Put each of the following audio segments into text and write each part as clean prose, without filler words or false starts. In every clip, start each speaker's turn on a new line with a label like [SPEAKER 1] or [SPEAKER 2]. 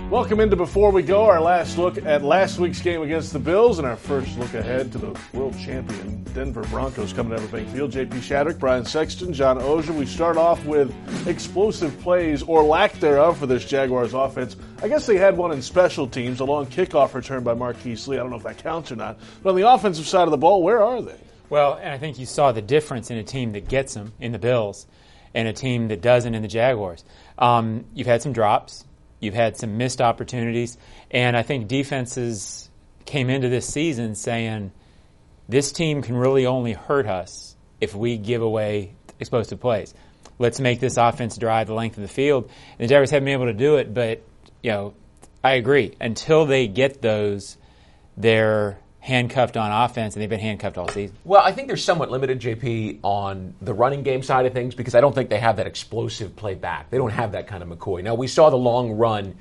[SPEAKER 1] Welcome into Before We Go, our last look at last week's game against the Bills and our first look ahead to the world champion Denver Broncos coming to Everbank Field. JP Shadrick, Brian Sexton, John Oehser. We start off with explosive plays, or lack thereof, for this Jaguars offense. I guess they had one in special teams, a long kickoff return by Marquise Lee. I don't know if that counts or not. But on the offensive side of the ball, where are they?
[SPEAKER 2] Well, and I think you saw the difference in a team that gets them in the Bills and a team that doesn't in the Jaguars. You've had some drops. You've had some missed opportunities, and I think defenses came into this season saying this team can really only hurt us if we give away explosive plays. Let's make this offense drive the length of the field. And the Jaguars haven't been able to do it, but I agree. Until they get those, they're handcuffed on offense, and they've been handcuffed all season.
[SPEAKER 3] Well, I think they're somewhat limited, JP, on the running game side of things because I don't think they have that explosive play back. They don't have that kind of McCoy. Now, we saw the long run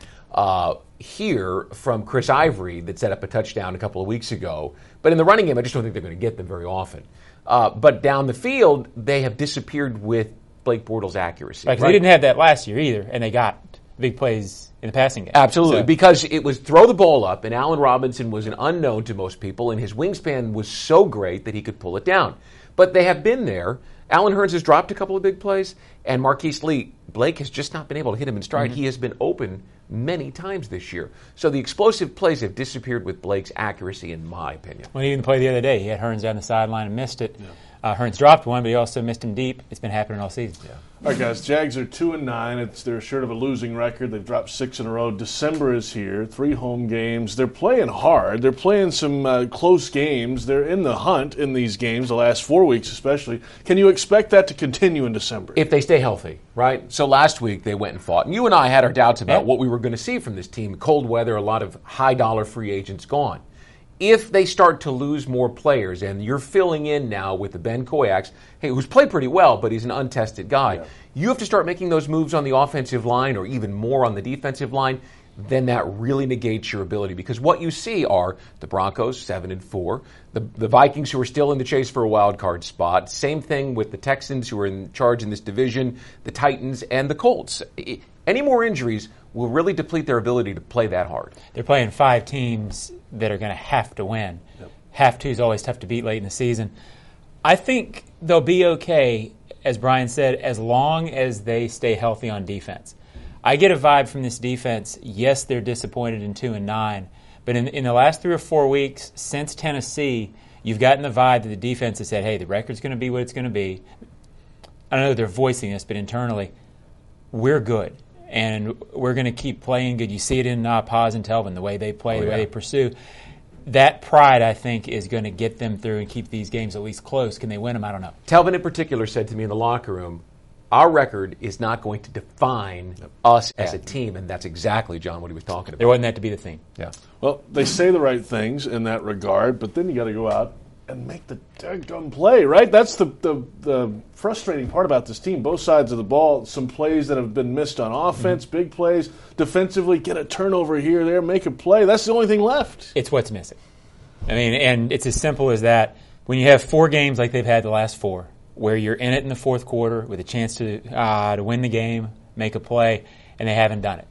[SPEAKER 3] here from Chris Ivory that set up a touchdown a couple of weeks ago. But in the running game, I just don't think they're going to get them very often. But down the field, they have disappeared with Blake Bortles' accuracy.
[SPEAKER 2] Right? They didn't have that last year either, and they got big plays in the passing game.
[SPEAKER 3] Absolutely, because it was throw the ball up, and Allen Robinson was an unknown to most people, and his wingspan was so great that he could pull it down. But they have been there. Allen Hurns has dropped a couple of big plays, and Marquise Lee, Blake has just not been able to hit him in stride. Mm-hmm. He has been open many times this year. So the explosive plays have disappeared with Blake's accuracy, in my opinion.
[SPEAKER 2] Well, even the play the other day, he had Hurns down the sideline and missed it. Yeah. Hurns dropped one, but he also missed him deep. It's been happening all season. Yeah.
[SPEAKER 1] All right, guys, Jags are 2-9. They're short of a losing record. They've dropped 6 in a row. December is here, 3 home games. They're playing hard. They're playing some close games. They're in the hunt in these games, the last 4 weeks especially. Can you expect that to continue in December?
[SPEAKER 3] If they stay healthy, right? So last week they went and fought. And you and I had our doubts about what we were going to see from this team. Cold weather, a lot of high-dollar free agents gone. If they start to lose more players, and you're filling in now with the Ben Koyax, who's played pretty well, but he's an untested guy, you have to start making those moves on the offensive line or even more on the defensive line, then that really negates your ability. Because what you see are the Broncos, 7-4, the Vikings, who are still in the chase for a wild card spot, same thing with the Texans, who are in charge in this division, the Titans, and the Colts. Any more injuries will really deplete their ability to play that hard.
[SPEAKER 2] They're playing 5 teams that are going to have to win. Yep. Have to is always tough to beat late in the season. I think they'll be okay, as Brian said, as long as they stay healthy on defense. I get a vibe from this defense. Yes, they're disappointed in 2-9, but in the last 3 or 4 weeks since Tennessee, you've gotten the vibe that the defense has said, hey, the record's going to be what it's going to be. I don't know if they're voicing this, but internally, we're good. And we're going to keep playing good. You see it in Paz and Telvin, the way they play, the way they pursue. That pride, I think, is going to get them through and keep these games at least close. Can they win them? I don't know.
[SPEAKER 3] Telvin in particular said to me in the locker room, our record is not going to define us as a team. And that's exactly, John, what he was talking about.
[SPEAKER 2] There wasn't that to be the theme.
[SPEAKER 3] Yeah.
[SPEAKER 1] Well, they say the right things in that regard, but then you got to go out and make the daggum play, right? That's the frustrating part about this team. Both sides of the ball, some plays that have been missed on offense, big plays. Defensively, get a turnover here, there, make a play. That's the only thing left.
[SPEAKER 2] It's what's missing. I mean, and it's as simple as that. When you have 4 games like they've had the last 4, where you're in it in the fourth quarter with a chance to win the game, make a play, and they haven't done it.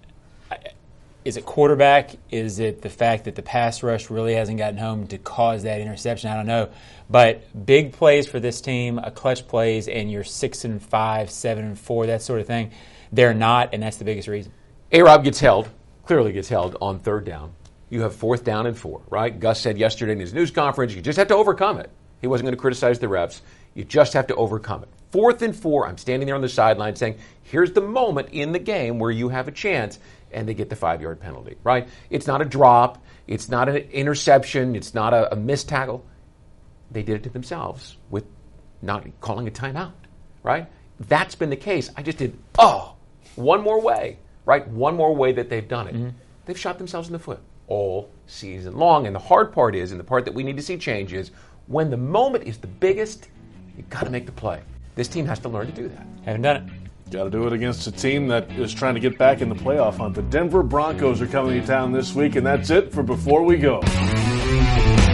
[SPEAKER 2] Is it quarterback? Is it the fact that the pass rush really hasn't gotten home to cause that interception? I don't know. But big plays for this team, clutch plays, and you're 6-5, 7-4, that sort of thing. They're not, and that's the biggest reason.
[SPEAKER 3] A-Rob gets held, clearly gets held on 3rd down. You have 4th down and 4, right? Gus said yesterday in his news conference, you just have to overcome it. He wasn't going to criticize the refs. You just have to overcome it. 4th and 4, I'm standing there on the sideline saying, here's the moment in the game where you have a chance, and they get the 5-yard penalty, right? It's not a drop. It's not an interception. It's not a missed tackle. They did it to themselves with not calling a timeout, right? That's been the case. I just did, one more way, right? One more way that they've done it. Mm-hmm. They've shot themselves in the foot all season long. And the hard part is, and the part that we need to see change is, when the moment is the biggest, you've got to make the play. This team has to learn to do that.
[SPEAKER 2] Haven't done it.
[SPEAKER 1] Got to do it against a team that is trying to get back in the playoff hunt. The Denver Broncos are coming to town this week, and that's it for Before We Go.